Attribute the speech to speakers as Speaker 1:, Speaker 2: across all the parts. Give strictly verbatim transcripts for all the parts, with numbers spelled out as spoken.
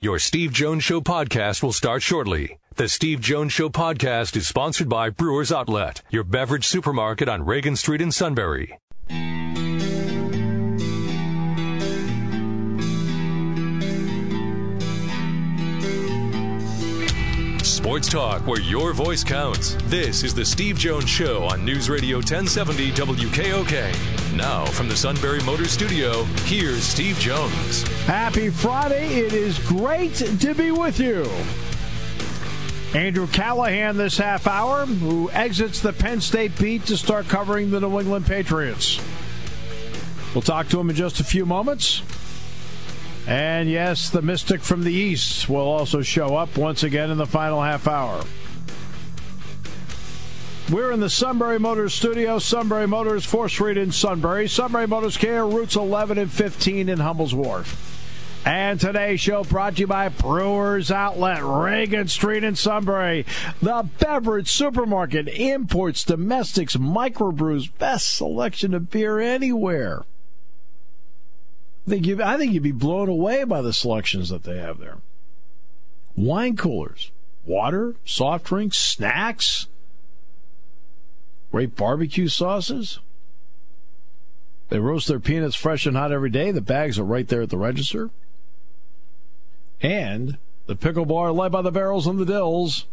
Speaker 1: Your Steve Jones Show podcast will start shortly. The Steve Jones Show podcast is sponsored by Brewers Outlet, your beverage supermarket on Reagan Street in Sunbury. Sports talk where your voice counts. This is the Steve Jones Show on News Radio ten seventy W K O K. Now, from the Sunbury Motor Studio, here's Steve Jones.
Speaker 2: Happy Friday. It is great to be with you. Andrew Callahan this half hour, who exits the Penn State beat to start covering the New England Patriots. We'll talk to him in just a few moments. And yes, the Mystic from the East will also show up once again in the final half hour. We're in the Sunbury Motors studio. Sunbury Motors, fourth Street in Sunbury. Sunbury Motors Care, routes eleven and fifteen in Hummel's Wharf. And today's show brought to you by Brewers Outlet, Reagan Street in Sunbury. The beverage supermarket, imports, domestics, microbrews, best selection of beer anywhere. I think, you, I think you'd be blown away by the selections that they have there. Wine coolers, water, soft drinks, snacks, great barbecue sauces. They roast their peanuts fresh and hot every day. The bags are right there at the register. And the pickle bar led by the barrels and the dills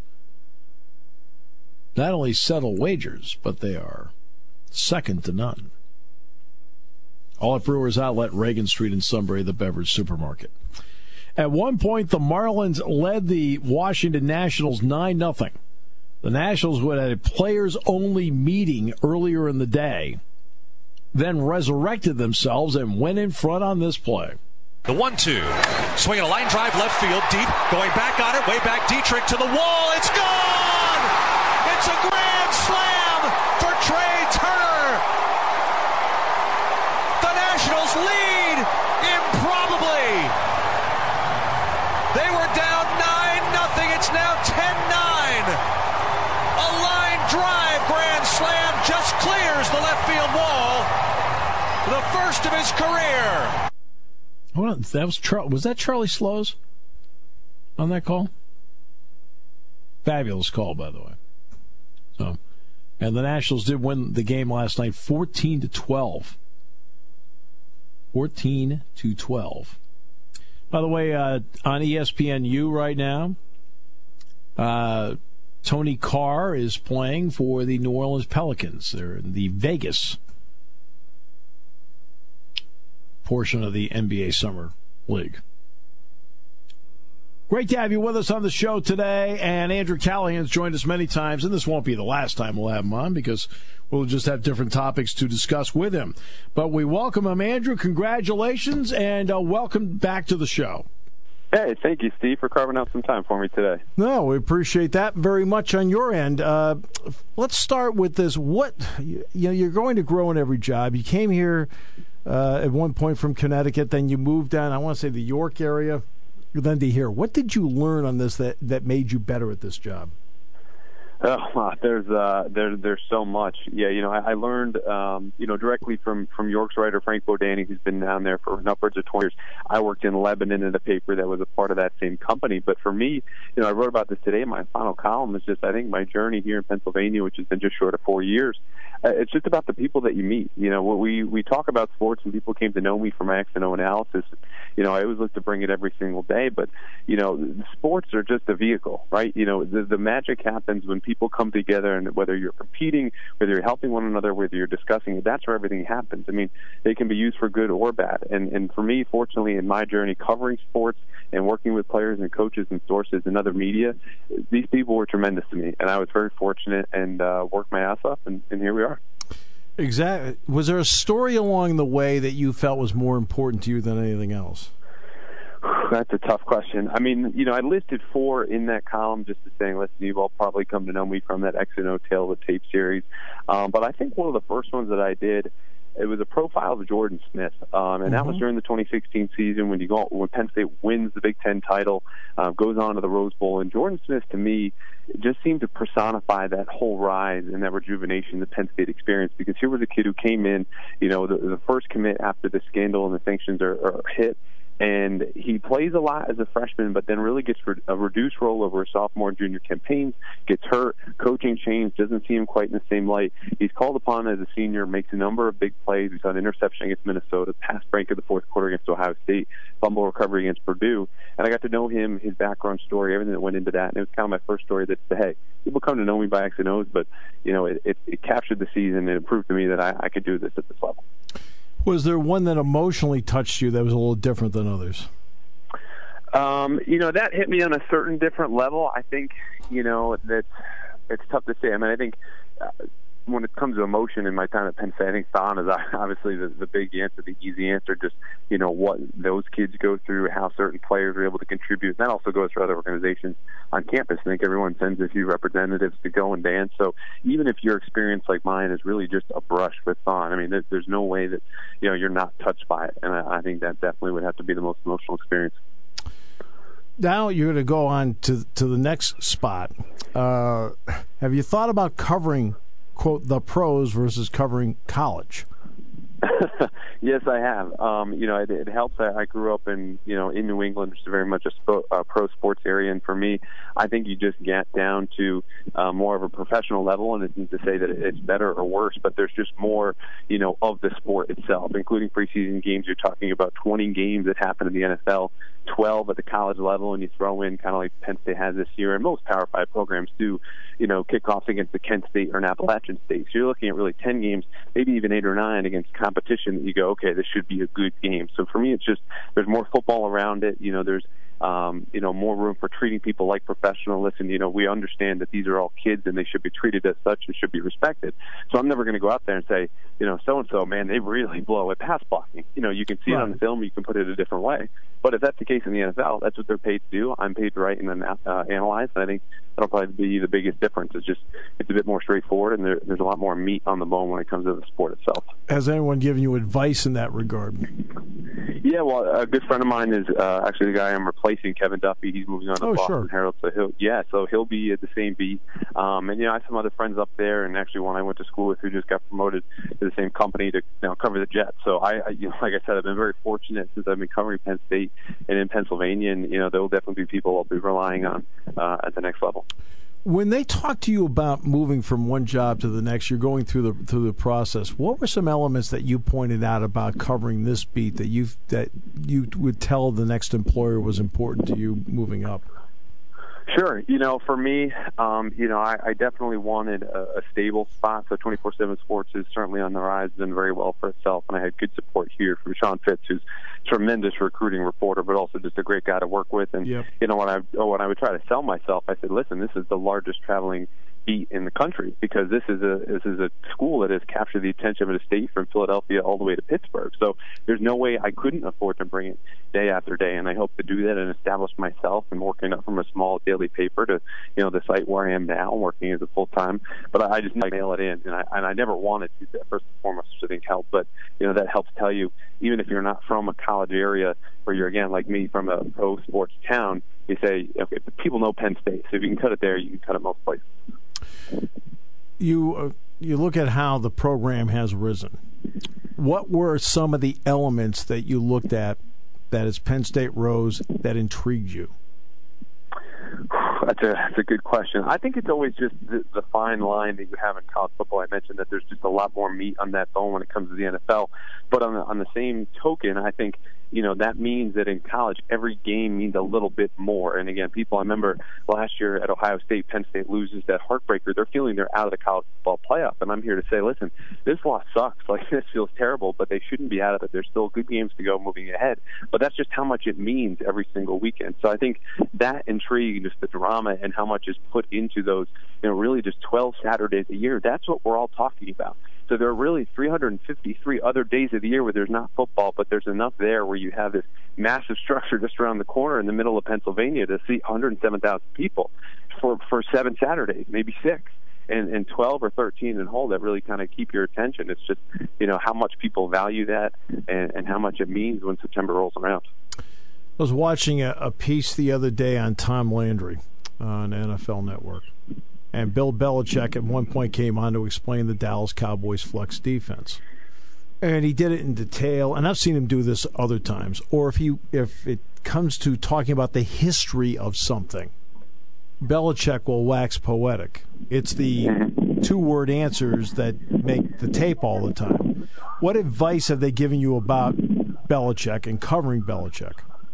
Speaker 2: not only settle wagers, but they are second to none. All at Brewers Outlet, Reagan Street in Sunbury, the beverage supermarket. At one point, the Marlins led the Washington Nationals nine nothing. The Nationals would have had a players-only meeting earlier in the day, then resurrected themselves and went in front on this play.
Speaker 3: The one two. Swinging a line drive left field, deep, going back on it, way back, Dietrich to the wall. It's gone! It's a grand slam for Trey Turner! The Nationals lead improbably. They were down nine nothing. It's now ten nine. A line drive grand slam just clears the left field wall. The first of his career.
Speaker 2: Hold on, that was Char- was that Charlie Slows on that call? Fabulous call, by the way. So, and the Nationals did win the game last night, fourteen to twelve. Fourteen to twelve. By the way, uh, on E S P N U right now, uh, Tony Carr is playing for the New Orleans Pelicans. They're in the Vegas portion of the N B A Summer League. Great to have you with us on the show today, and Andrew Callahan's joined us many times, and this won't be the last time we'll have him on because we'll just have different topics to discuss with him. But we welcome him. Andrew, congratulations, and uh, welcome back to the show.
Speaker 4: Hey, thank you, Steve, for carving out some time for me today.
Speaker 2: No, we appreciate that very much on your end. Uh, let's start with this. What, you know, you're going to grow in every job. You came here Uh, at one point from Connecticut, then you moved down, I want to say the York area, then to here. What did you learn on this that, that made you better at this job?
Speaker 4: Oh, there's uh, there, there's so much. Yeah, you know, I, I learned, um, you know, directly from, from York's writer Frank Bodani, who's been down there for upwards of twenty years. I worked in Lebanon in a paper that was a part of that same company. But for me, you know, I wrote about this today. My final column is just, I think, my journey here in Pennsylvania, which has been just short of four years. Uh, it's just about the people that you meet. You know, we we talk about sports, and people came to know me for my X and O analysis. You know, I always look to bring it every single day. But, you know, sports are just a vehicle, right? You know, the, the magic happens when people come together, and whether you're competing, whether you're helping one another, whether you're discussing it, that's where everything happens. I mean, they can be used for good or bad. And, and for me, fortunately, in my journey covering sports and working with players and coaches and sources and other media, these people were tremendous to me. And I was very fortunate and uh, worked my ass off, and, and here we are.
Speaker 2: Exactly. Was there a story along the way that you felt was more important to you than anything else?
Speaker 4: That's a tough question. I mean, you know, I listed four in that column just to say, listen, you've all probably come to know me from that X and O Tale of the Tape series. Um, but I think one of the first ones that I did, it was a profile of Jordan Smith, um, and mm-hmm. that was during the twenty sixteen season when you go when Penn State wins the Big Ten title, uh, goes on to the Rose Bowl, and Jordan Smith to me just seemed to personify that whole rise and that rejuvenation the Penn State experience. Because here was a kid who came in, you know, the, the first commit after the scandal and the sanctions are, are hit. And he plays a lot as a freshman, but then really gets a reduced role over sophomore and junior campaigns, gets hurt, coaching change, doesn't see him quite in the same light. He's called upon as a senior, makes a number of big plays. We saw an interception against Minnesota, pass break in the fourth quarter against Ohio State, fumble recovery against Purdue. And I got to know him, his background story, everything that went into that. And it was kind of my first story that said, hey, people come to know me by X and O's, but, you know, it, it, it captured the season and it proved to me that I, I could do this at this level.
Speaker 2: Was there one that emotionally touched you that was a little different than others?
Speaker 4: Um, you know, that hit me on a certain different level. I think, you know, that it's tough to say. I mean, I think uh, when it comes to emotion in my time at Penn State, I think Thon is obviously the, the big answer, the easy answer, just, you know, what those kids go through, how certain players are able to contribute. That also goes for other organizations on campus. I think everyone sends a few representatives to go and dance. So even if your experience like mine is really just a brush with Thon, I mean, there, there's no way that, you know, you're not touched by it. And I, I think that definitely would have to be the most emotional experience.
Speaker 2: Now you're going to go on to to the next spot. Uh, have you thought about covering, quote, the pros versus covering college?
Speaker 4: Yes, I have. Um, you know, it, it helps. I, I grew up in, you know, in New England, which is very much a spo- uh, pro sports area. And for me, I think you just get down to uh, more of a professional level. And it's not to say that it's better or worse, but there's just more, you know, of the sport itself, including preseason games. You're talking about twenty games that happen in the N F L, twelve at the college level, and you throw in kind of like Penn State has this year, and most Power Five programs do, you know, kickoffs against the Kent State or an Appalachian State. So you're looking at really ten games, maybe even eight or nine against competition that you go, okay, this should be a good game. So for me, it's just there's more football around it. You know, there's um, you know, more room for treating people like professionals. Listen, you know, we understand that these are all kids and they should be treated as such and should be respected. So I'm never going to go out there and say, you know, so-and-so, man, they really blow at pass blocking. You know, you can see right. it on the film, you can put it a different way. But if that's the case in the N F L, that's what they're paid to do. I'm paid to write and then uh, analyze. And I think that'll probably be the biggest difference. It's just it's a bit more straightforward, and there, there's a lot more meat on the bone when it comes to the sport itself.
Speaker 2: Has anyone given you advice in that regard?
Speaker 4: Yeah, well, a good friend of mine is uh, actually the guy I'm replacing, Kevin Duffy. He's moving on to
Speaker 2: oh,
Speaker 4: Boston
Speaker 2: sure.
Speaker 4: Herald, so he'll yeah, so he'll be at the same beat. Um, and you know, I have some other friends up there, and actually one I went to school with who just got promoted to the same company to you know, cover the Jets. So I, I, you know, like I said, I've been very fortunate since I've been covering Penn State and in Pennsylvania, and you know, there will definitely be people I'll be relying on uh, at the next level.
Speaker 2: When they talk to you about moving from one job to the next, you're going through the through the process. What were some elements that you pointed out about covering this beat that you that you would tell the next employer was important to you moving up?
Speaker 4: Sure. You know, for me, um, you know, I, I definitely wanted a, a stable spot. So twenty-four seven Sports is certainly on the rise, done very well for itself. And I had good support here from Sean Fitz, who's a tremendous recruiting reporter, but also just a great guy to work with. And, yep. you know, when I, when I would try to sell myself, I said, listen, this is the largest traveling beat in the country because this is a this is a school that has captured the attention of the state from Philadelphia all the way to Pittsburgh. So there's no way I couldn't afford to bring it day after day, and I hope to do that and establish myself and working up from a small daily paper to you know the site where I am now, working as a full time. But I, I just need to mail it in, and I and I never wanted to that first and foremost, which I think helped. But you know that helps tell you even if you're not from a college area or you're again like me from a pro sports town, you say okay, people know Penn State, so if you can cut it there, you can cut it most places.
Speaker 2: You uh, you look at how the program has risen. What were some of the elements that you looked at that as Penn State rose that intrigued you?
Speaker 4: That's a, that's a good question. I think it's always just the, the fine line that you have in college football. I mentioned that there's just a lot more meat on that bone when it comes to the N F L. But on the, on the same token, I think, you know, that means that in college, every game means a little bit more. And again, people, I remember last year at Ohio State, Penn State loses that heartbreaker. They're feeling they're out of the college football playoff. And I'm here to say, listen, this loss sucks. Like, this feels terrible, but they shouldn't be out of it. There's still good games to go moving ahead. But that's just how much it means every single weekend. So I think that intrigue, just the drama and how much is put into those, you know, really just twelve Saturdays a year, that's what we're all talking about. So there are really three hundred fifty-three other days of the year where there's not football, but there's enough there where you have this massive structure just around the corner in the middle of Pennsylvania to seat one hundred seven thousand people for, for seven Saturdays, maybe six. And, and twelve or thirteen in whole that really kind of keep your attention. It's just, you know, how much people value that and, and how much it means when September rolls around.
Speaker 2: I was watching a, a piece the other day on Tom Landry on N F L Network. And Bill Belichick at one point came on to explain the Dallas Cowboys flex defense. and he did it in detail, and I've seen him do this other times, or if he if it comes to talking about the history of something, Belichick will wax poetic. It's the two-word answers that make the tape all the time. What advice have they given you about Belichick and covering Belichick?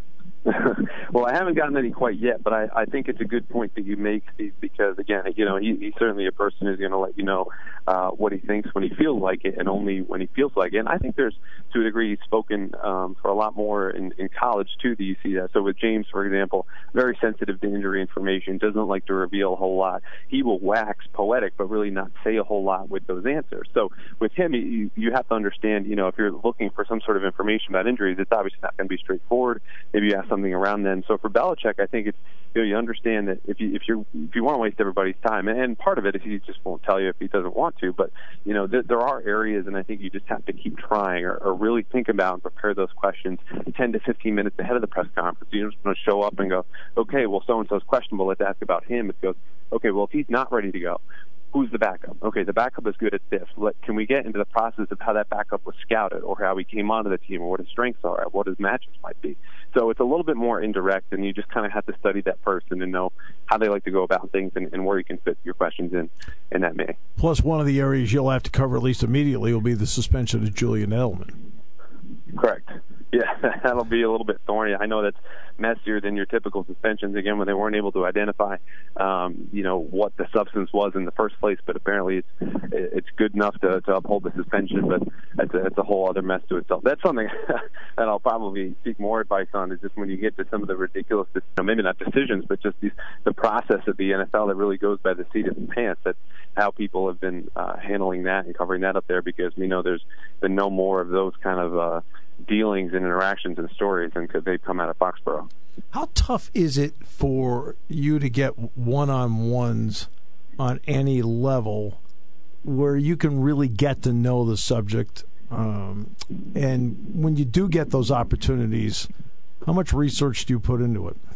Speaker 4: Well, I haven't gotten any quite yet, but I, I think it's a good point that you make, Steve, because, again, you know, he, he's certainly a person who's going to let you know uh, what he thinks when he feels like it and only when he feels like it. And I think there's, to a degree, he's spoken um, for a lot more in, in college, too, that you see that. So with James, for example, very sensitive to injury information, doesn't like to reveal a whole lot. He will wax poetic, but really not say a whole lot with those answers. So with him, you, you have to understand, you know, if you're looking for some sort of information about injuries, it's obviously not going to be straightforward. Maybe you ask something around then. So for Belichick, I think it's, you know, you understand that if you if you if you want to waste everybody's time, and, and part of it is he just won't tell you if he doesn't want to, but you know th- there are areas, and I think you just have to keep trying or, or really think about and prepare those questions ten to fifteen minutes ahead of the press conference. You don't just want to show up and go, okay, well so and so's questionable, let's ask about him. It goes, okay, well if he's not ready to go, who's the backup? Okay, the backup is good at this. Let, can we get into the process of how that backup was scouted or how he came onto the team or what his strengths are, what his matches might be? So it's a little bit more indirect, and you just kind of have to study that person and know how they like to go about things and, and where you can fit your questions in, in that may.
Speaker 2: Plus, one of the areas you'll have to cover at least immediately will be the suspension of Julian Edelman.
Speaker 4: Correct. Yeah, that'll be a little bit thorny. I know that's messier than your typical suspensions, again, when they weren't able to identify, um, you know, what the substance was in the first place, but apparently it's it's good enough to, to uphold the suspension, but that's a, that's a whole other mess to itself. That's something that I'll probably seek more advice on, is just when you get to some of the ridiculous, you know, maybe not decisions, but just these, the process of the N F L that really goes by the seat of the pants. That's how people have been uh, handling that and covering that up there, because we know there's been no more of those kind of uh, dealings and interactions and stories than could they've come out of Foxborough.
Speaker 2: How tough is it for you to get one-on-ones on any level where you can really get to know the subject? Um, and when you do get those opportunities, how much research do you put into it?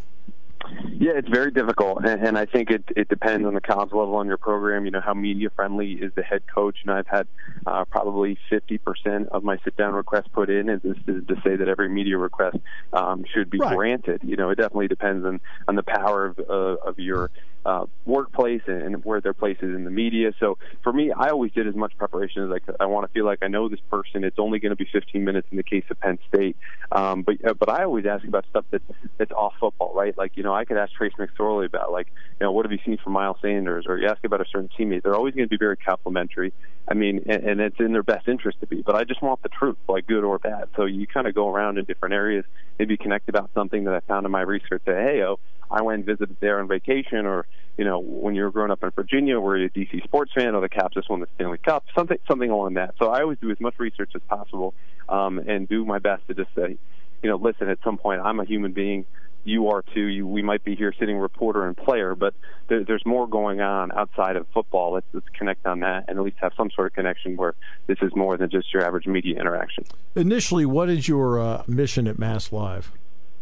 Speaker 4: Yeah, it's very difficult, and, and I think it, it depends on the college level on your program. You know, how media-friendly is the head coach? You know, I've had uh, probably fifty percent of my sit-down requests put in, and this is to say that every media request um, should be
Speaker 2: right.
Speaker 4: granted. You know, it definitely depends on, on the power of, uh, of your uh, workplace and, and where their place is in the media. So for me, I always did as much preparation as I could. I want to feel like I know this person. It's only going to be fifteen minutes in the case of Penn State. Um, but uh, but I always ask about stuff that's, that's off football, right? Like, you know, I could ask Trace McSorley about, like, you know, what have you seen from Miles Sanders, or you ask about a certain teammate. They're always going to be very complimentary. I mean, and, and it's in their best interest to be, but I just want the truth, like good or bad. So you kind of go around in different areas, maybe connect about something that I found in my research. Say, hey, oh, I went and visited there on vacation, or, you know, when you were growing up in Virginia, were you a D C sports fan, or the Caps just won the Stanley Cup, something something along that. So I always do as much research as possible um, and do my best to just say, you know, listen, at some point, I'm a human being. You are too. You, we might be here sitting reporter and player, but there, there's more going on outside of football. Let's, let's connect on that and at least have some sort of connection where this is more than just your average media interaction.
Speaker 2: Initially, what is your uh, mission at Mass Live?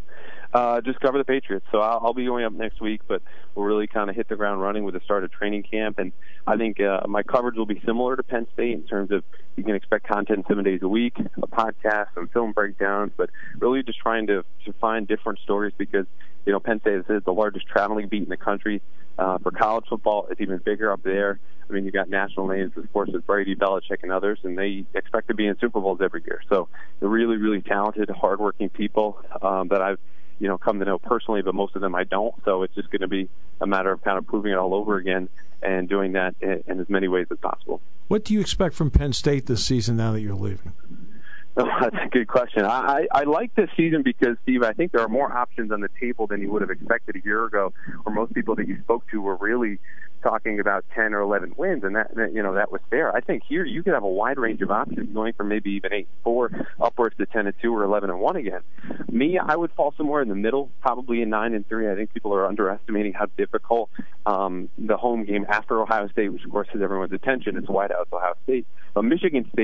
Speaker 4: Uh, just cover the Patriots. So I'll, I'll be going up next week, but we'll really kind of hit the ground running with the start of training camp. And I think uh, my coverage will be similar to Penn State in terms of you can expect content seven days a week, a podcast, some film breakdowns, but really just trying to, to find different stories because, you know, Penn State is the largest traveling beat in the country. Uh, for college football, it's even bigger up there. I mean, you got national names, of course, with Brady, Belichick, and others, and they expect to be in Super Bowls every year. So they're really, really talented, hardworking people um, that I've you know, come to know personally, but most of them I don't. So it's just going to be a matter of kind of proving it all over again and doing that in, in as many ways as possible.
Speaker 2: What do you expect from Penn State this season now that you're leaving?
Speaker 4: Oh, that's a good question. I, I, I like this season because, Steve, I think there are more options on the table than you would have expected a year ago, where most people that you spoke to were really talking about ten or eleven wins, and that, that you know that was fair. I think here you could have a wide range of options, going from maybe even eight and four upwards to ten and two or eleven and one again. Me, I would fall somewhere in the middle, probably in nine and three. I think people are underestimating how difficult um, the home game after Ohio State, which of course has everyone's attention, it's White House, Ohio State. But Michigan State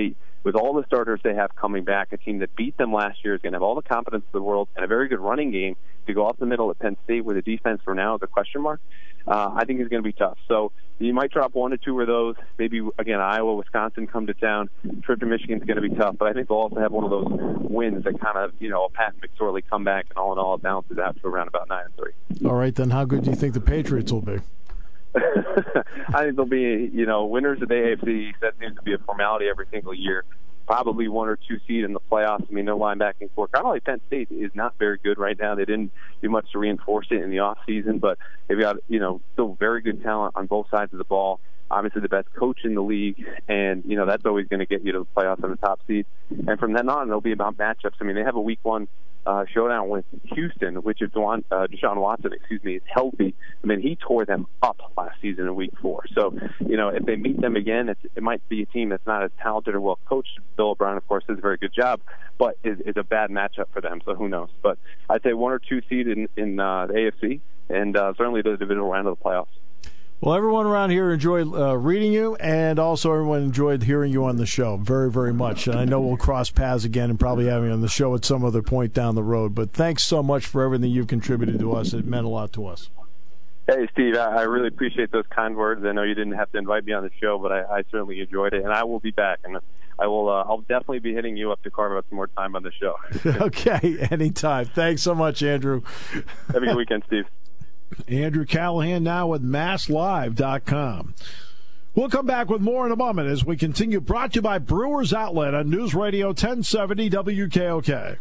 Speaker 4: with all the starters they have coming back, a team that beat them last year is going to have all the confidence in the world and a very good running game to go up the middle at Penn State with a defense for now is a question mark. Uh, I think it's going to be tough. So you might drop one or two of those. Maybe, again, Iowa, Wisconsin come to town. Trip to Michigan is going to be tough. But I think they'll also have one of those wins that kind of, you know, a Pat McSorley comeback, and all in all, it balances out to around about nine and three.
Speaker 2: All right, then how good do you think the Patriots will be?
Speaker 4: I think they'll be, you know, winners of the A F C. That seems to be a formality every single year. Probably one or two seed in the playoffs. I mean, their linebacking core, kind of like Penn State, is not very good right now. They didn't do much to reinforce it in the off season, but they've got, you know, still very good talent on both sides of the ball. Obviously, the best coach in the league, and you know that's always going to get you to the playoffs on the top seed. And from then on, it'll be about matchups. I mean, they have a week one uh, showdown with Houston, which is Deshaun, uh, Deshaun Watson, excuse me, is healthy. I mean, he tore them up last season in week four. So, you know, if they meet them again, it's, it might be a team that's not as talented or well coached. Bill O'Brien, of course, does a very good job, but is, is a bad matchup for them. So who knows? But I'd say one or two seed in, in uh, the A F C, and uh, certainly the divisional round of the playoffs.
Speaker 2: Well, everyone around here enjoyed uh, reading you, and also everyone enjoyed hearing you on the show very, very much. And I know we'll cross paths again and probably having you on the show at some other point down the road. But thanks so much for everything you've contributed to us. It meant a lot to us.
Speaker 4: Hey, Steve, I really appreciate those kind words. I know you didn't have to invite me on the show, but I, I certainly enjoyed it, and I will be back. And I will, uh, I'll definitely be hitting you up to carve out some more time on the show.
Speaker 2: Okay, anytime. Thanks so much, Andrew.
Speaker 4: Have a good weekend, Steve.
Speaker 2: Andrew Callahan now with Mass Live dot com. We'll come back with more in a moment as we continue. Brought to you by Brewers Outlet on News Radio ten seventy W K O K.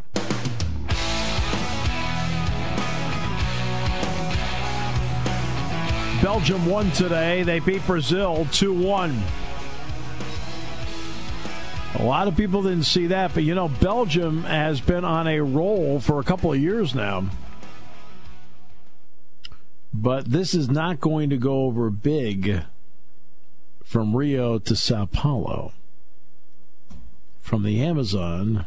Speaker 2: Belgium won today. They beat Brazil two one. A lot of people didn't see that, but you know, Belgium has been on a roll for a couple of years now. But this is not going to go over big from Rio to Sao Paulo. From the Amazon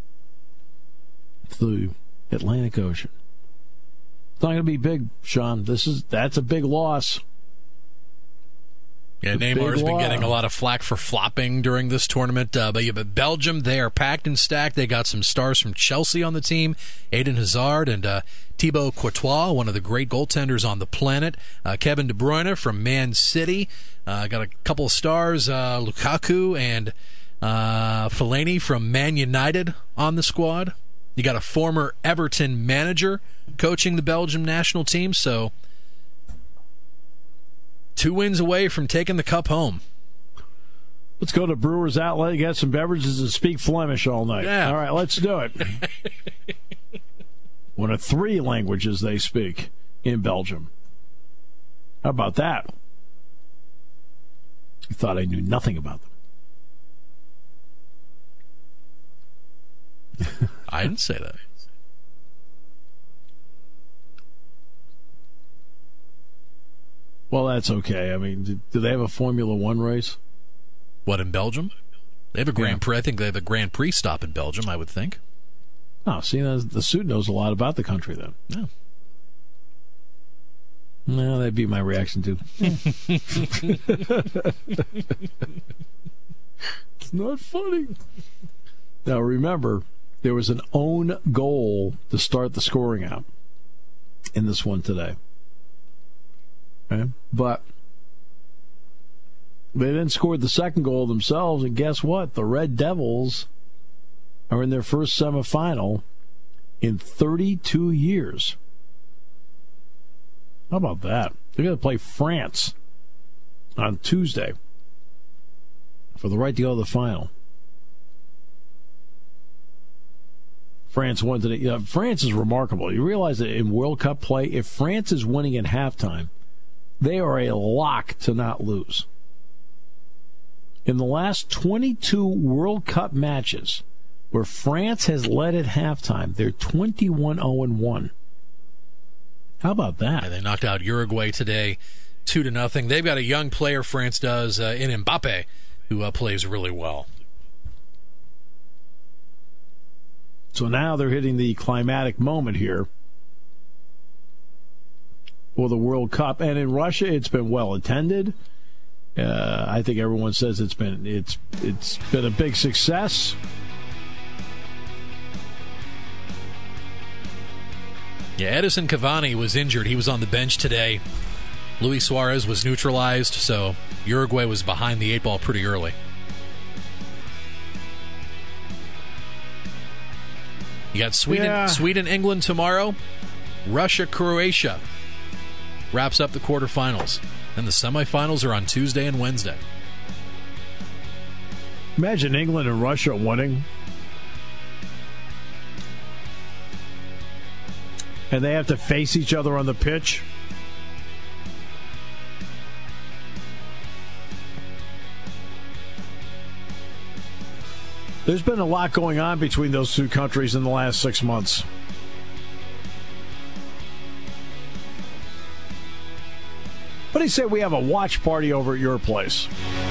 Speaker 2: to the Atlantic Ocean. It's not going to be big, Sean. This is that's a big loss.
Speaker 5: Yeah, Neymar's been getting a lot of flack for flopping during this tournament. Uh, but, yeah, but Belgium, they are packed and stacked. They got some stars from Chelsea on the team, Eden Hazard and uh, Thibaut Courtois, one of the great goaltenders on the planet. Uh, Kevin De Bruyne from Man City. Uh, got a couple of stars, uh, Lukaku and uh, Fellaini from Man United on the squad. You got a former Everton manager coaching the Belgium national team, so two wins away from taking the cup home.
Speaker 2: Let's go to Brewers Outlet, get some beverages, and speak Flemish all night.
Speaker 5: Yeah.
Speaker 2: All right, let's do it. One of three languages they speak in Belgium. How about that? I thought I knew nothing about them.
Speaker 5: I didn't say that.
Speaker 2: Well, that's okay. I mean, do they have a Formula One race?
Speaker 5: What, in Belgium? They have a Grand
Speaker 2: Yeah.
Speaker 5: Prix. I think they have a Grand Prix stop in Belgium, I would think.
Speaker 2: Oh, see, the suit knows a lot about the country then.
Speaker 5: Yeah.
Speaker 2: No, that'd be my reaction too. It's not funny. Now, remember, there was an own goal to start the scoring out in this one today. Okay? But they then scored the second goal themselves, and guess what? The Red Devils are in their first semifinal in thirty-two years. How about that? They're going to play France on Tuesday for the right to go to the final. France won today. You know, France is remarkable. You realize that in World Cup play, if France is winning at halftime, they are a lock to not lose. In the last twenty-two World Cup matches where France has led at halftime, they're twenty-one oh one. How about that?
Speaker 5: Yeah, they knocked out Uruguay today, two to nothing. They've got a young player, France does, uh, in Mbappe, who uh, plays really well.
Speaker 2: So now they're hitting the climatic moment here for the World Cup. And in Russia, it's been well attended. Uh, I think everyone says it's been it's it's been a big success.
Speaker 5: Yeah, Edison Cavani was injured. He was on the bench today. Luis Suarez was neutralized, so Uruguay was behind the eight ball pretty early. You got Sweden,
Speaker 2: yeah.
Speaker 5: Sweden, England tomorrow. Russia, Croatia wraps up the quarterfinals. And the semifinals are on Tuesday and Wednesday.
Speaker 2: Imagine England and Russia winning. And they have to face each other on the pitch. There's been a lot going on between those two countries in the last six months. What do you say we have a watch party over at your place?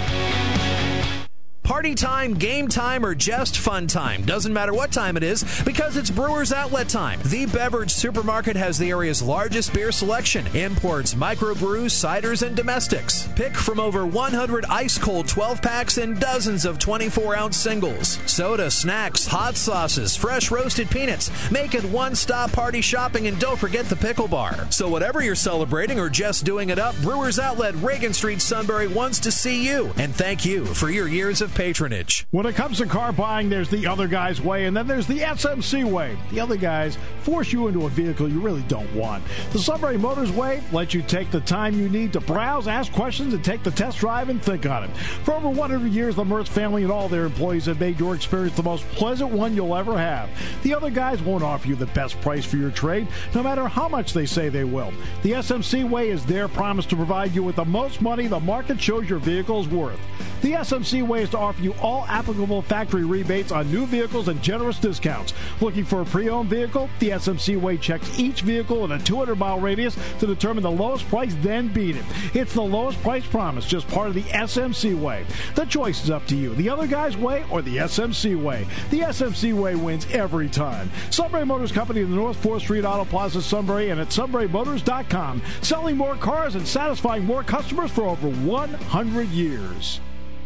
Speaker 6: Party time, game time, or just fun time. Doesn't matter what time it is, because it's Brewers Outlet time. The Beverage Supermarket has the area's largest beer selection. Imports, microbrews, ciders, and domestics. Pick from over one hundred ice-cold twelve-packs and dozens of twenty-four ounce singles. Soda, snacks, hot sauces, fresh roasted peanuts. Make it one-stop party shopping, and don't forget the pickle bar. So whatever you're celebrating or just doing it up, Brewers Outlet, Reagan Street, Sunbury wants to see you. And thank you for your years of patronage.
Speaker 2: When it comes to car buying, there's the other guy's way, and then there's the S M C way. The other guys force you into a vehicle you really don't want. The Sunbury Motors way lets you take the time you need to browse, ask questions, and take the test drive and think on it. For over one hundred years, the Mertz family and all their employees have made your experience the most pleasant one you'll ever have. The other guys won't offer you the best price for your trade, no matter how much they say they will. The S M C way is their promise to provide you with the most money the market shows your vehicle is worth. The S M C way is to offer you all applicable factory rebates on new vehicles and generous discounts. Looking for a pre-owned vehicle? The S M C way checks each vehicle in a two hundred mile radius to determine the lowest price, then beat it. It's the lowest price promise, just part of the S M C way. The choice is up to you. The other guy's way or the S M C way. The S M C way wins every time. Sunbury Motors Company in the North fourth Street Auto Plaza, Sunbury, and at sunbury motors dot com. Selling more cars and satisfying more customers for over one hundred years.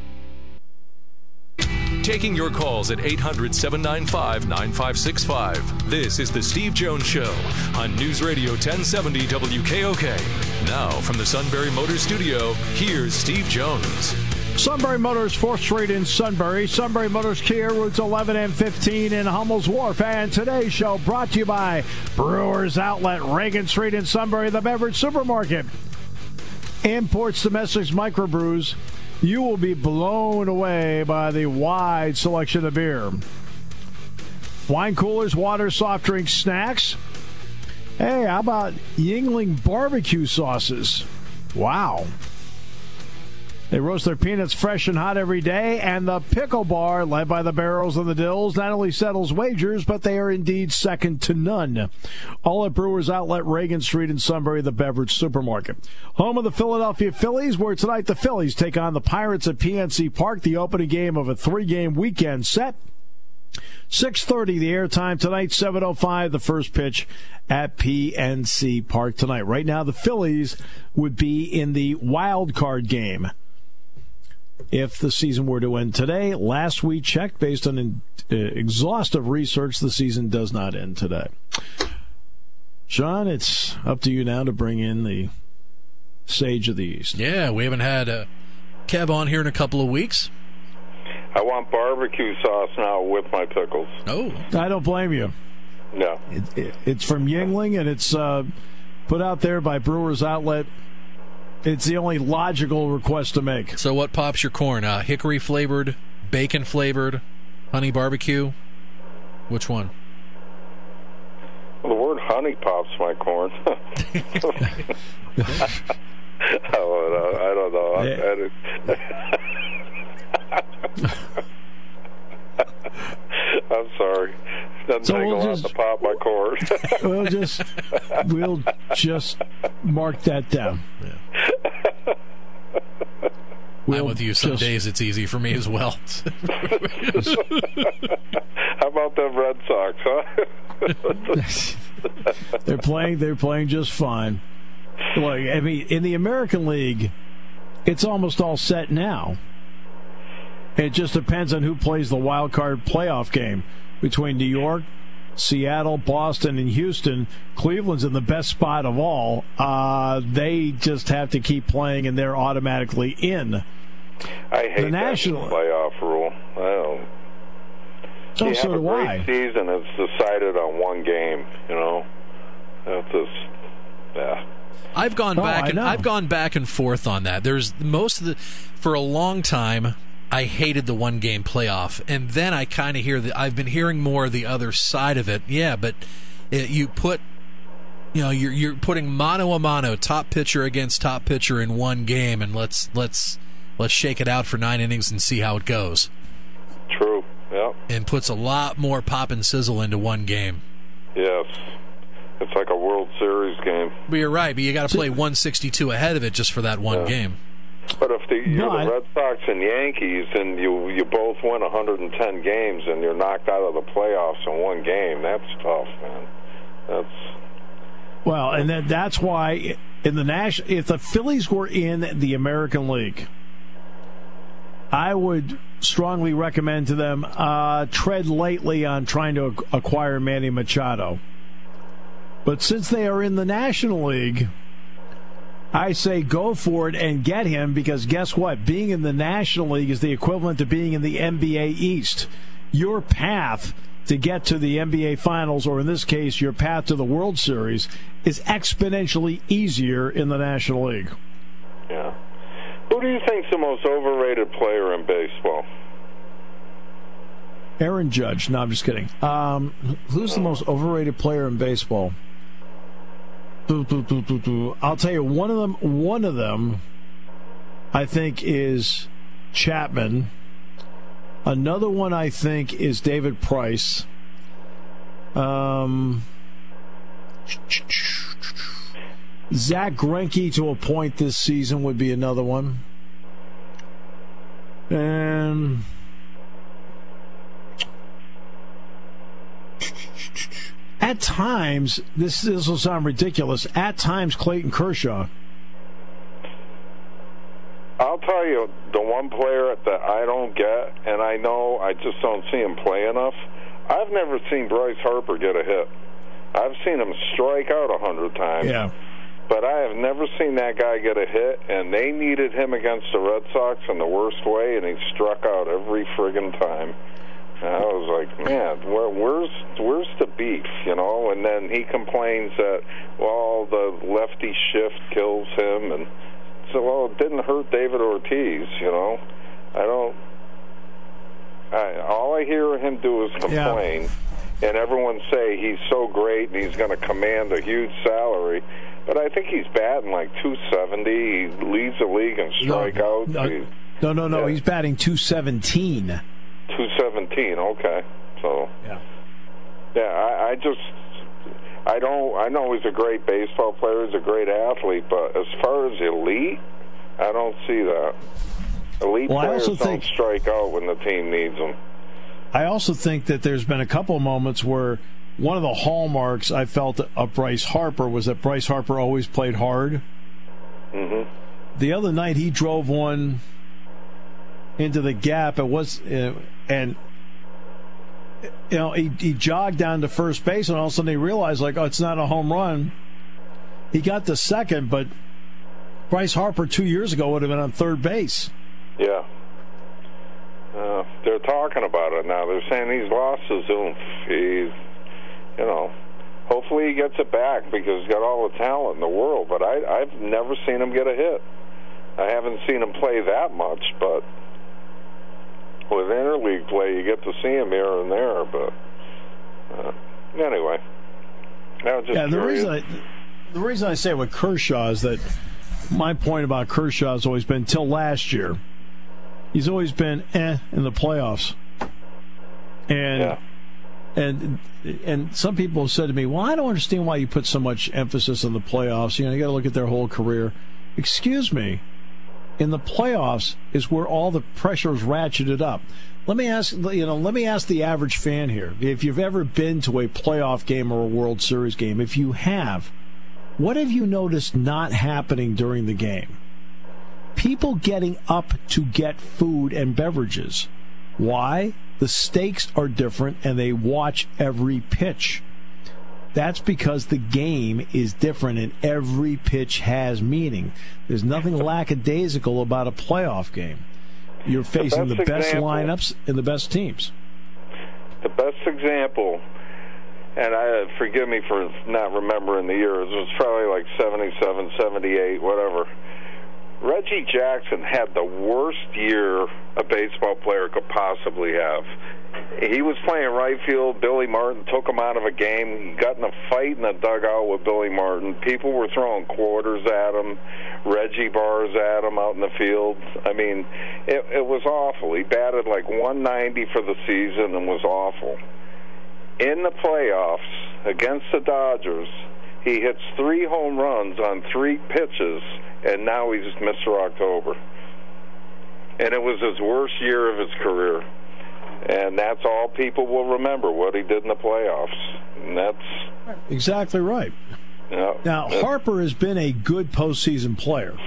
Speaker 1: Taking your calls at eight hundred, seven nine five, nine five six five. This is the Steve Jones Show on News Radio ten seventy W K O K. Now from the Sunbury Motors Studio, here's Steve Jones.
Speaker 2: Sunbury Motors, fourth Street in Sunbury. Sunbury Motors Kia, routes eleven and fifteen in Hummel's Wharf. And today's show brought to you by Brewers Outlet, Reagan Street in Sunbury, the Beverage Supermarket. Imports, domestics, microbrews. You will be blown away by the wide selection of beer. Wine coolers, water, soft drinks, snacks. Hey, how about Yuengling barbecue sauces? Wow. They roast their peanuts fresh and hot every day, and the pickle bar, led by the Barrels and the Dills, not only settles wagers, but they are indeed second to none. All at Brewers Outlet, Reagan Street in Sunbury, the Beverage Supermarket. Home of the Philadelphia Phillies, where tonight the Phillies take on the Pirates at P N C Park, the opening game of a three-game weekend set. six thirty the airtime tonight, seven oh five the first pitch at P N C Park tonight. Right now, the Phillies would be in the wild card game if the season were to end today. Last we checked, based on an, uh, exhaustive research, the season does not end today. Sean, it's up to you now to bring in the Sage of the East.
Speaker 5: Yeah, we haven't had uh, Kev on here in a couple of weeks.
Speaker 7: I want barbecue sauce now with my pickles.
Speaker 5: Oh.
Speaker 2: I don't blame you.
Speaker 7: No.
Speaker 2: It, it, it's from Yuengling, and it's uh, put out there by Brewers Outlet. It's the only logical request to make.
Speaker 5: So what pops your corn? Uh, hickory flavored, bacon flavored, honey barbecue? Which one?
Speaker 7: Well, the word honey pops my corn. oh, no, I don't know.
Speaker 2: Yeah.
Speaker 7: I'm sorry. Doesn't
Speaker 2: So
Speaker 7: take
Speaker 2: we'll
Speaker 7: a lot
Speaker 2: just-
Speaker 7: to pop my corn.
Speaker 2: We'll just we'll just mark that down. We'll
Speaker 5: I'm with you. Some
Speaker 2: just-
Speaker 5: days it's easy for me as well.
Speaker 7: How about them Red Sox, huh?
Speaker 2: They're playing. They're playing just fine. Look, I mean, in the American League, it's almost all set now. It just depends on who plays the wild card playoff game between New York, Seattle, Boston, and Houston. Cleveland's in the best spot of all. Uh, they just have to keep playing, and they're automatically in.
Speaker 7: I hate
Speaker 2: the national
Speaker 7: that playoff rule. I don't.
Speaker 2: Oh,
Speaker 7: you
Speaker 2: so
Speaker 7: have a
Speaker 2: do
Speaker 7: great
Speaker 2: I.
Speaker 7: season. It's decided on one game. You know, that's just yeah.
Speaker 5: I've gone
Speaker 2: Oh,
Speaker 5: back
Speaker 2: I
Speaker 5: and
Speaker 2: know.
Speaker 5: I've gone back and forth on that. There's most of the for a long time I hated the one game playoff, and then I kind of hear that I've been hearing more of the other side of it. Yeah, but it, you put you know you're you're putting mano a mano, top pitcher against top pitcher in one game, and let's let's let's shake it out for nine innings and see how it goes.
Speaker 7: True. Yeah.
Speaker 5: And puts a lot more pop and sizzle into one game.
Speaker 7: Yes. It's like a World Series game.
Speaker 5: But you're right, but you got to play one sixty-two ahead of it just for that one
Speaker 7: Yeah.
Speaker 5: game.
Speaker 7: But if the, you're
Speaker 2: No, I-
Speaker 7: the Red Sox and Yankees and you you both win one hundred ten games and you're knocked out of the playoffs in one game, that's tough, man. That's
Speaker 2: Well, and that, that's why in the national, if the Phillies were in the American League, I would strongly recommend to them uh, tread lightly on trying to acquire Manny Machado. But since they are in the National League, I say go for it and get him, because guess what? Being in the National League is the equivalent to being in the N B A East. Your path to get to the N B A Finals, or in this case, your path to the World Series, is exponentially easier in the National League.
Speaker 7: yeah. Who do you think's the most overrated player in baseball?
Speaker 2: Aaron Judge. No, I'm just kidding. Um, who's the most overrated player in baseball? Doo, doo, doo, doo, doo. I'll tell you, one of them. One of them, I think, is Chapman. Another one, I think, is David Price. Um, Zach Greinke to a point this season would be another one. And at times, this, this will sound ridiculous, at times Clayton Kershaw.
Speaker 7: I'll tell you, the one player that I don't get, and I know I just don't see him play enough, I've never seen Bryce Harper get a hit. I've seen him strike out a hundred times.
Speaker 2: Yeah.
Speaker 7: But I have never seen that guy get a hit, and they needed him against the Red Sox in the worst way, and he struck out every friggin' time. And I was like, man, where, where's where's the beef, you know? And then he complains that, well, the lefty shift kills him, and so, well, it didn't hurt David Ortiz, you know? I don't... I, all I hear him do is complain, yeah. And everyone say he's so great and he's going to command a huge salary. But I think he's batting like two seventy. He leads the league in strikeouts.
Speaker 2: No, no, no, no, no.
Speaker 7: Yeah.
Speaker 2: He's batting two seventeen.
Speaker 7: two seventeen, okay. So,
Speaker 2: yeah,
Speaker 7: yeah. I, I just, I don't. I know he's a great baseball player. He's a great athlete, but as far as elite, I don't see that. Elite
Speaker 2: well,
Speaker 7: players
Speaker 2: I also
Speaker 7: don't
Speaker 2: think,
Speaker 7: strike out when the team needs them.
Speaker 2: I also think that there's been a couple moments where one of the hallmarks I felt of Bryce Harper was that Bryce Harper always played hard.
Speaker 7: Mm-hmm.
Speaker 2: The other night he drove one into the gap. It was, uh, and you know, he, he jogged down to first base, and all of a sudden he realized, like, oh, it's not a home run. He got to second, but Bryce Harper two years ago would have been on third base.
Speaker 7: Yeah. Uh, they're talking about it now. They're saying he's lost his oomph. He's, you know, hopefully he gets it back because he's got all the talent in the world. But I, I've never seen him get a hit. I haven't seen him play that much, but with interleague play, you get to see him here and there. But uh, anyway, I was just
Speaker 2: yeah. The
Speaker 7: curious.
Speaker 2: reason I, the reason I say with Kershaw is that my point about Kershaw has always been, till last year, he's always been eh in the playoffs. And
Speaker 7: yeah.
Speaker 2: and and some people have said to me, well, I don't understand why you put so much emphasis on the playoffs. You know, you got to look at their whole career. Excuse me. In the playoffs is where all the pressure is ratcheted up. Let me ask, you know, let me ask the average fan here. If you've ever been to a playoff game or a World Series game, if you have, what have you noticed not happening during the game? people getting up to get food and beverages. Why? The stakes are different, and they watch every pitch. That's because the game is different, and every pitch has meaning. There's nothing lackadaisical about a playoff game. You're facing the, the best example, lineups and the best teams.
Speaker 7: The best example, and I forgive me for not remembering the years, it was probably like seventy-seven, seventy-eight, whatever. Reggie Jackson had the worst year a baseball player could possibly have. He was playing right field. Billy Martin took him out of a game. He got in a fight in the dugout with Billy Martin. People were throwing quarters at him, Reggie bars at him out in the field. I mean, it, it was awful. He batted like one ninety for the season and was awful. In the playoffs against the Dodgers, he hits three home runs on three pitches, and now he's Mister October. And it was his worst year of his career. And that's all people will remember, what he did in the playoffs. And that's
Speaker 2: exactly right.
Speaker 7: You know,
Speaker 2: now, Harper has been a good postseason player.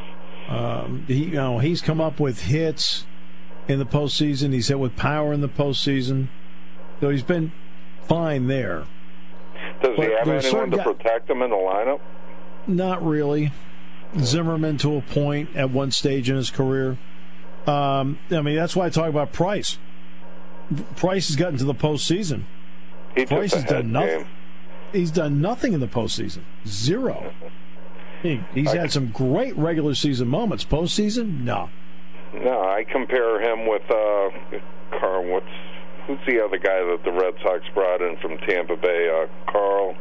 Speaker 2: Um, he, you know, he's come up with hits in the postseason. He's hit with power in the postseason. So he's been fine there.
Speaker 7: Does
Speaker 2: but
Speaker 7: he have anyone to guy, protect him in the lineup?
Speaker 2: Not really. Zimmerman to a point at one stage in his career. Um, I mean, that's why I talk about Price. Price has gotten to the postseason.
Speaker 7: He
Speaker 2: Price has done nothing.
Speaker 7: Game.
Speaker 2: He's done nothing in the postseason. Zero. He, he's I had some great regular season moments. Postseason, no.
Speaker 7: No, I compare him with uh, Carl. What's who's the other guy that the Red Sox brought in from Tampa Bay? Uh, Carl.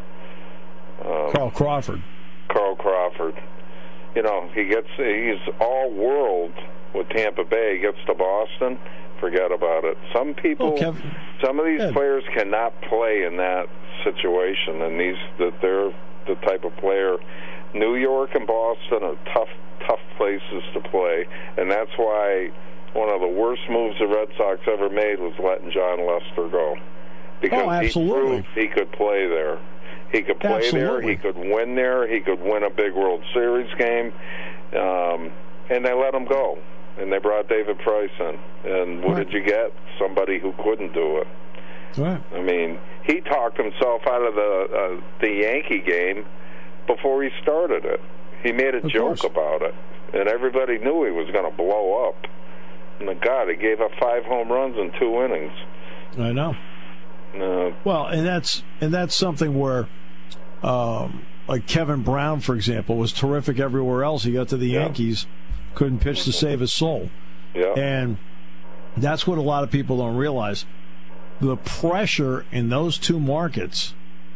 Speaker 7: Um,
Speaker 2: Carl Crawford.
Speaker 7: Carl Crawford. You know, he gets he's all world with Tampa Bay. He gets to Boston. Forget about it. Some people, oh, Kevin, some of these yeah. players cannot play in that situation, and these that they're the type of player. New York and Boston are tough, tough places to play, and that's why one of the worst moves the Red Sox ever made was letting John Lester go, because
Speaker 2: oh,
Speaker 7: he proved he could play there. He could play
Speaker 2: absolutely.
Speaker 7: there. He could win there. He could win a big World Series game, um, and they let him go. And they brought David Price in. And what right. did you get? Somebody who couldn't do it.
Speaker 2: Right.
Speaker 7: I mean, he talked himself out of the uh, the Yankee game before he started it. He made a
Speaker 2: of
Speaker 7: joke
Speaker 2: course.
Speaker 7: about it. And everybody knew he was going to blow up. And the God, he gave up five home runs in two innings.
Speaker 2: I know.
Speaker 7: Uh,
Speaker 2: well, and that's and that's something where, um, like Kevin Brown, for example, was terrific everywhere else. He got to the
Speaker 7: yeah.
Speaker 2: Yankees. Couldn't pitch to save his soul.
Speaker 7: Yeah.
Speaker 2: And that's what a lot of people don't realize. The pressure in those two markets,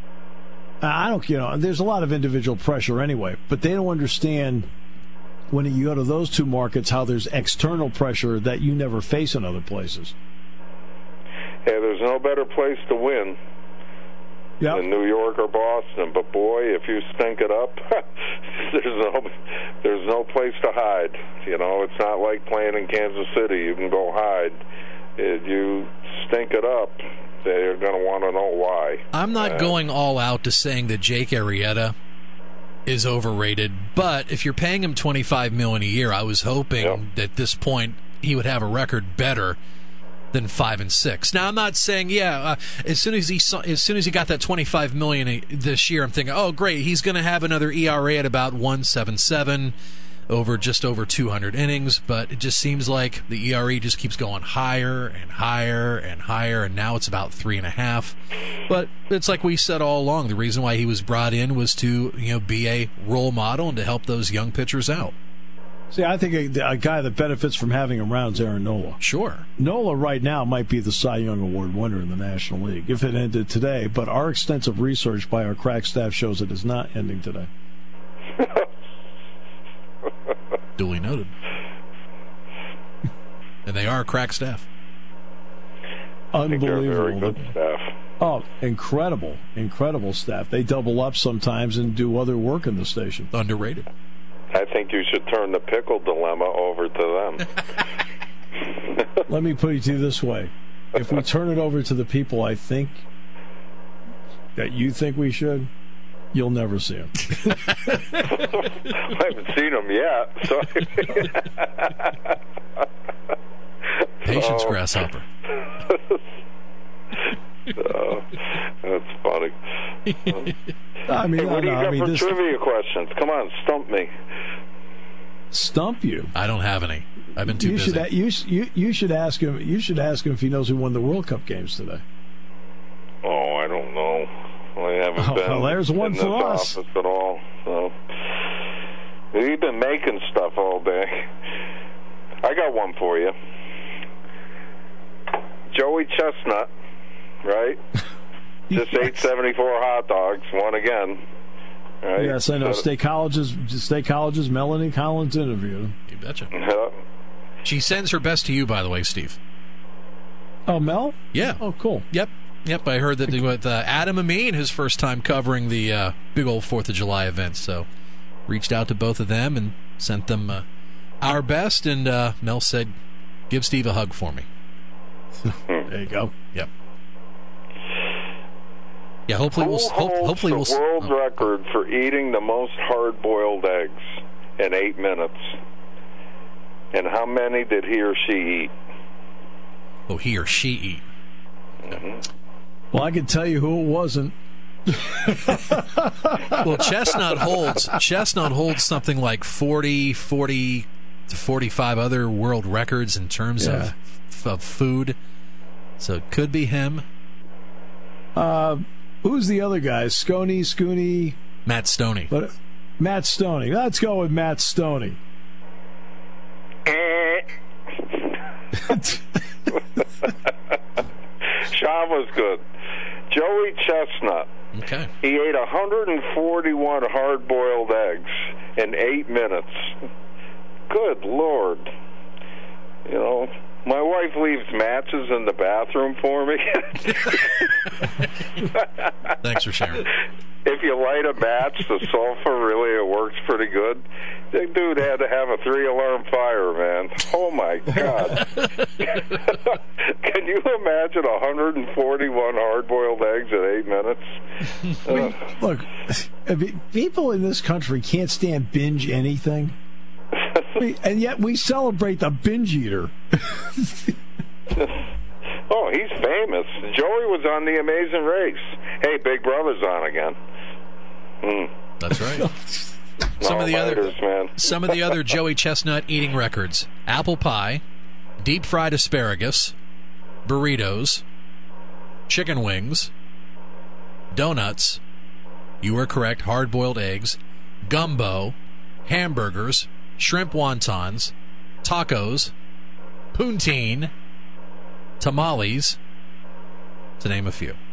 Speaker 2: I don't, you know, there's a lot of individual pressure anyway, but they don't understand when you go to those two markets how there's external pressure that you never face in other places.
Speaker 7: Yeah, there's no better place to win
Speaker 2: Yep.
Speaker 7: in New York or Boston, but boy, if you stink it up, there's no there's no place to hide. You know, it's not like playing in Kansas City. You can go hide. If you stink it up, they're going to want to know why.
Speaker 5: I'm not
Speaker 7: uh,
Speaker 5: going all out to saying that Jake Arrieta is overrated, but if you're paying him twenty-five million dollars a year, I was hoping
Speaker 7: yep.
Speaker 5: that at this point he would have a record better than five and six. Now, I'm not saying, yeah, uh, as soon as he saw, as soon as he got that twenty-five million dollars this year, I'm thinking, oh, great, he's going to have another E R A at about one point seven seven over just over two hundred innings. But it just seems like the E R A just keeps going higher and higher and higher, and now it's about three and a half. But it's like we said all along, the reason why he was brought in was to, you know, be a role model and to help those young pitchers out.
Speaker 2: See, I think a, a guy that benefits from having him around is Aaron Nola.
Speaker 5: Sure. Nola
Speaker 2: right now might be the Cy Young Award winner in the National League if it ended today, but our extensive research by our crack staff shows it is not ending today.
Speaker 5: Duly noted. And they are crack staff.
Speaker 2: Unbelievable.
Speaker 7: Very good staff.
Speaker 2: Oh, incredible, incredible staff. They double up sometimes and do other work in the station.
Speaker 5: Underrated.
Speaker 7: I think you should turn the pickle dilemma over to them.
Speaker 2: Let me put it to you this way. If we turn it over to the people I think that you think we should, you'll never see them.
Speaker 7: I haven't seen them yet. So,
Speaker 5: Patience,
Speaker 7: oh.
Speaker 5: grasshopper.
Speaker 7: Oh, that's funny.
Speaker 2: I mean,
Speaker 7: Hey,
Speaker 2: no,
Speaker 7: what do you
Speaker 2: no,
Speaker 7: got
Speaker 2: I mean,
Speaker 7: for
Speaker 2: this
Speaker 7: trivia questions? Come on, stump me.
Speaker 2: stump you.
Speaker 5: I don't have any. I've been too
Speaker 2: You
Speaker 5: busy.
Speaker 2: should, a- you, you, you should ask him. You should ask him if he knows who won the World Cup games today.
Speaker 7: Oh, I don't know. I haven't
Speaker 2: Oh,
Speaker 7: been
Speaker 2: well, there's one
Speaker 7: in
Speaker 2: for
Speaker 7: this
Speaker 2: us.
Speaker 7: office at all. So we've been making stuff all day. I got one for you. Joey Chestnut, right? Just ate seventy-four hot dogs. Won again. Right?
Speaker 2: Yes, I know.
Speaker 7: So-
Speaker 2: State College's State College's Melanie Collins interview.
Speaker 5: You betcha.
Speaker 7: Yeah.
Speaker 5: She sends her best to you, by the way, Steve.
Speaker 2: Oh, Mel?
Speaker 5: Yeah.
Speaker 2: Oh, cool.
Speaker 5: Yep. Yep. I heard that with uh, Adam Amin, his first time covering the uh, big old Fourth of July event. So reached out to both of them and sent them uh, our best. And uh, Mel said, "Give Steve a hug for me."
Speaker 2: There you go.
Speaker 5: Yep. Yeah. Hopefully
Speaker 7: Who
Speaker 5: we'll.
Speaker 7: holds
Speaker 5: Ho- hopefully
Speaker 7: the
Speaker 5: we'll.
Speaker 7: world
Speaker 5: oh.
Speaker 7: record for eating the most hard-boiled eggs in eight minutes? And how many did he or she eat?
Speaker 5: Oh, he or she eat.
Speaker 2: Well, I can tell you who it wasn't.
Speaker 5: Well, Chestnut holds Chestnut holds something like forty, forty to forty-five other world records in terms
Speaker 2: Yeah.
Speaker 5: of of food. So it could be him.
Speaker 2: Uh, who's the other guy? Sconey, Scooney,
Speaker 5: Matt Stoney.
Speaker 2: but Matt Stoney. Let's go with Matt Stoney.
Speaker 7: Sean was good. Joey Chestnut.
Speaker 5: Okay.
Speaker 7: He ate one hundred forty-one hard-boiled eggs in eight minutes. Good Lord. You know, my wife leaves matches in the bathroom for me.
Speaker 5: Thanks for sharing.
Speaker 7: If you light a match, the sulfur really, it works pretty good. The dude had to have a three-alarm fire, man. Oh, my God. Can you imagine one hundred forty-one hard-boiled eggs in eight minutes? Uh,
Speaker 2: Look, I mean, people in this country can't stand binge anything. We- and yet we celebrate the binge eater.
Speaker 7: oh, he's famous. Joey was on The Amazing Race. Hey, Big Brother's on again. Mm.
Speaker 5: That's right. Some of the other
Speaker 7: All-nighters, man.
Speaker 5: some of the other Joey Chestnut eating records: apple pie, deep fried asparagus, burritos, chicken wings, donuts. You were correct. Hard boiled eggs, gumbo, hamburgers, shrimp wontons, tacos, poutine, tamales, to name a few.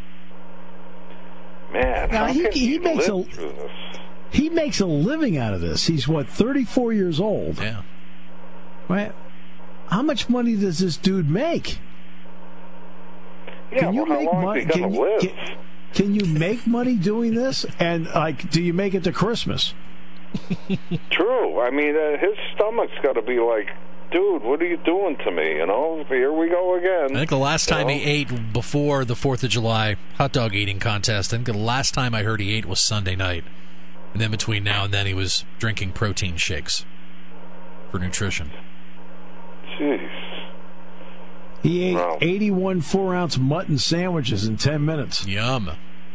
Speaker 7: Man,
Speaker 2: Now,
Speaker 7: how
Speaker 2: he-
Speaker 7: can
Speaker 2: he
Speaker 7: you
Speaker 2: makes
Speaker 7: live
Speaker 2: a-
Speaker 7: through this?
Speaker 2: He makes a living out of this. He's, what, thirty-four years old?
Speaker 5: Yeah.
Speaker 2: Right? How much money does this dude make?
Speaker 7: Yeah,
Speaker 2: Can you
Speaker 7: well, how
Speaker 2: make
Speaker 7: long
Speaker 2: money?
Speaker 7: is he
Speaker 2: Can
Speaker 7: going to
Speaker 2: you,
Speaker 7: live?
Speaker 2: can, can you make money doing this? And, like, do you make it to Christmas?
Speaker 7: True. I mean, uh, his stomach's got to be like, dude, what are you doing to me? You know, here we go again.
Speaker 5: I think the last
Speaker 7: You
Speaker 5: time
Speaker 7: know?
Speaker 5: he ate before the Fourth of July hot dog eating contest, I think the last time I heard he ate was Sunday night. And then between now and then, he was drinking protein shakes for nutrition.
Speaker 7: Jeez.
Speaker 2: He ate
Speaker 7: Wow.
Speaker 2: eighty-one four-ounce mutton sandwiches in ten minutes.
Speaker 5: Yum.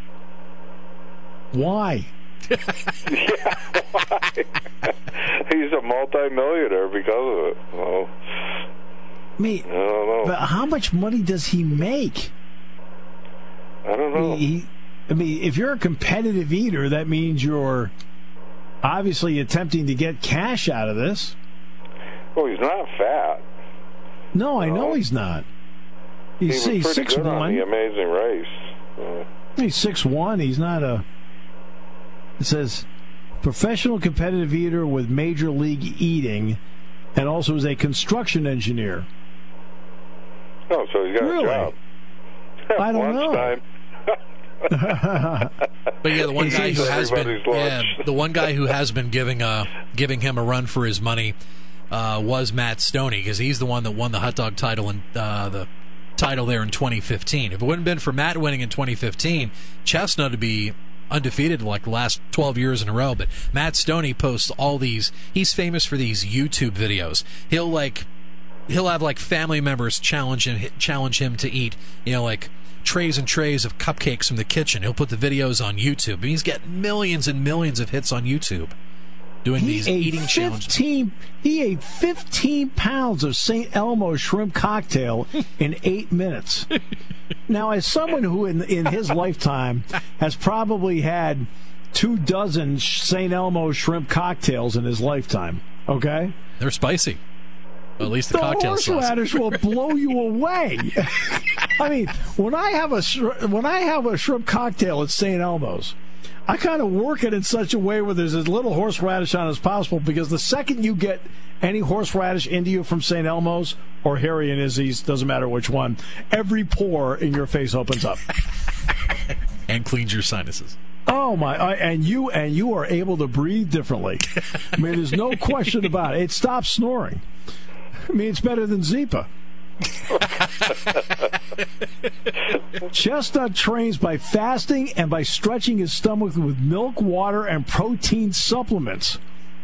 Speaker 2: Why?
Speaker 7: Yeah, why? He's a multimillionaire because of it. Well,
Speaker 2: I mean,
Speaker 7: I don't know.
Speaker 2: but how much money does he make?
Speaker 7: I don't
Speaker 2: I
Speaker 7: know.
Speaker 2: mean, he, I mean, if you're a competitive eater, that means you're obviously attempting to get cash out of this.
Speaker 7: Well, he's not fat.
Speaker 2: No, I
Speaker 7: No.
Speaker 2: know he's not.
Speaker 7: He
Speaker 2: He's,
Speaker 7: was
Speaker 2: he's
Speaker 7: pretty
Speaker 2: six
Speaker 7: good on
Speaker 2: one.
Speaker 7: The Amazing Race. Uh,
Speaker 2: He's six one. He's not a. It says professional competitive eater with major league eating, and also is a construction engineer.
Speaker 7: oh, so he's got
Speaker 2: Really?
Speaker 7: a job.
Speaker 2: I don't know.
Speaker 7: Lunchtime.
Speaker 5: But yeah, the one guy who has been
Speaker 7: Everybody's
Speaker 5: yeah,
Speaker 7: lunch.
Speaker 5: the one guy who has been giving uh giving him a run for his money uh, was Matt Stoney, because he's the one that won the hot dog title and uh, the title there in twenty fifteen. If it wouldn't have been for Matt winning in twenty fifteen, Chestnut would be undefeated like the last twelve years in a row. But Matt Stoney posts all these. He's famous for these YouTube videos. He'll like, he'll have like family members challenge him, challenge him to eat, you know, like trays and trays of cupcakes from the kitchen. He'll put the videos on YouTube. And he's getting millions and millions of hits on YouTube doing
Speaker 2: he
Speaker 5: these
Speaker 2: ate
Speaker 5: eating
Speaker 2: fifteen,
Speaker 5: challenges.
Speaker 2: He ate fifteen pounds of Saint Elmo shrimp cocktail in eight minutes. Now, as someone who in, in his lifetime has probably had two dozen Saint Elmo shrimp cocktails in his lifetime, okay?
Speaker 5: They're spicy. Well, at least the,
Speaker 2: the
Speaker 5: cocktail sauce.
Speaker 2: horseradish will blow you away. I mean, when I have a when I have a shrimp cocktail at Saint Elmo's, I kind of work it in such a way where there's as little horseradish on as possible, because the second you get any horseradish into you from Saint Elmo's or Harry and Izzy's, doesn't matter which one, every pore in your face opens up
Speaker 5: and cleans your sinuses.
Speaker 2: Oh my! I, and you and you are able to breathe differently. I mean, there's no question about it. It stops snoring. I mean, it's better than Zipa. Chestnut trains by fasting and by stretching his stomach with milk, water, and protein supplements.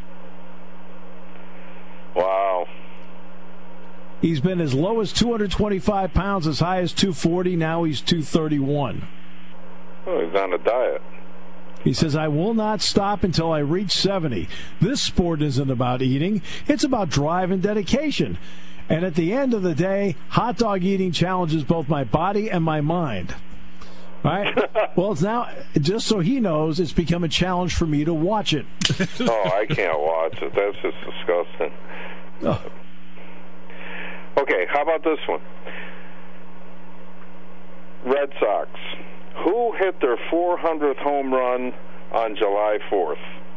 Speaker 7: Wow.
Speaker 2: He's been as low as two hundred twenty-five pounds, as high as two forty. Now he's two thirty-one.
Speaker 7: Oh, he's on a diet.
Speaker 2: He says, I will not stop until I reach seventy. This sport isn't about eating. It's about drive and dedication. And at the end of the day, hot dog eating challenges both my body and my mind. All right? Well, it's now, just so he knows, it's become a challenge for me to watch it.
Speaker 7: Oh, I can't watch it. That's just disgusting.
Speaker 2: Oh.
Speaker 7: Okay, how about this one? Red Sox. Who hit their four hundredth home run on July fourth?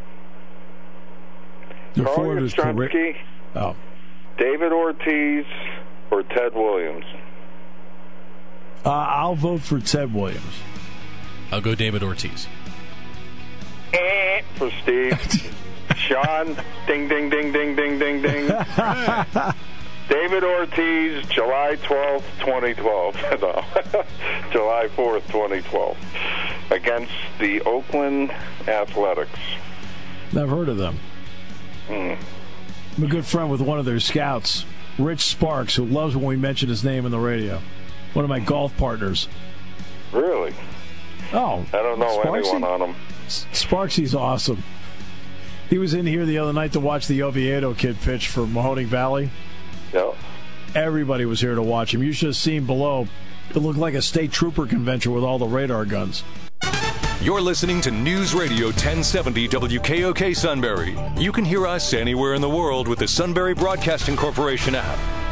Speaker 2: Your
Speaker 7: Carl
Speaker 2: forward is
Speaker 7: Yastrzemski,
Speaker 2: correct. Oh.
Speaker 7: David Ortiz, or Ted Williams?
Speaker 2: Uh, I'll vote for Ted Williams.
Speaker 5: I'll go David Ortiz.
Speaker 7: Eh, for Steve. Sean, ding, ding, ding, ding, ding, ding, ding. David Ortiz, July twelfth, twenty twelve. No, July fourth, twenty twelve. Against the Oakland Athletics.
Speaker 2: I've heard of them.
Speaker 7: Mm.
Speaker 2: I'm a good friend with one of their scouts, Rich Sparks, who loves when we mention his name in the radio. One of my golf partners.
Speaker 7: Really?
Speaker 2: Oh.
Speaker 7: I don't know
Speaker 2: Sparksy?
Speaker 7: anyone on him.
Speaker 2: Sparksy's awesome. He was in here the other night to watch the Oviedo kid pitch for Mahoning Valley.
Speaker 7: Yeah.
Speaker 2: Everybody was here to watch him. You should have seen below. It looked like a state trooper convention with all the radar guns.
Speaker 1: You're listening to News Radio ten seventy W K O K Sunbury. You can hear us anywhere in the world with the Sunbury Broadcasting Corporation app.